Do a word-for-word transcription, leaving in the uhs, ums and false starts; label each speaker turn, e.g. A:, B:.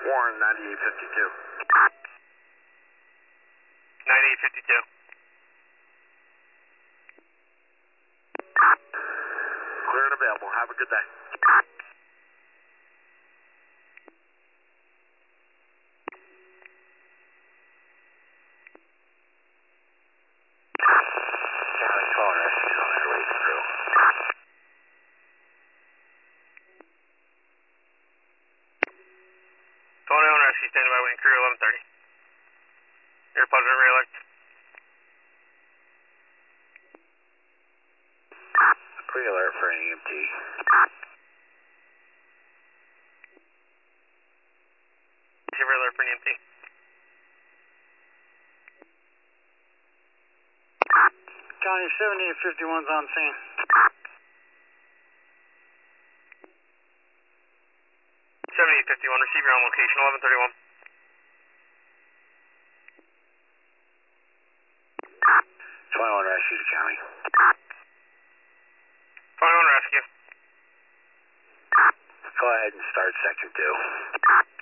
A: Warren, ninety-eight fifty-two.
B: ninety-eight fifty-two.
A: Clear and available. Have a good day. County call rescue's on their way through.
B: twenty-one rescue, standing by, waiting crew, eleven thirty. Air Pleasant, re-elect.
A: Pre-alert for an E M T.
B: Pre-alert for an E M T.
A: County seventy-eight fifty-one's on scene.
B: seventy-eight fifty-one, receive your own location, eleven thirty-one.
A: twenty-one rescue to county.
B: twenty-one rescue.
A: Go ahead and start section two.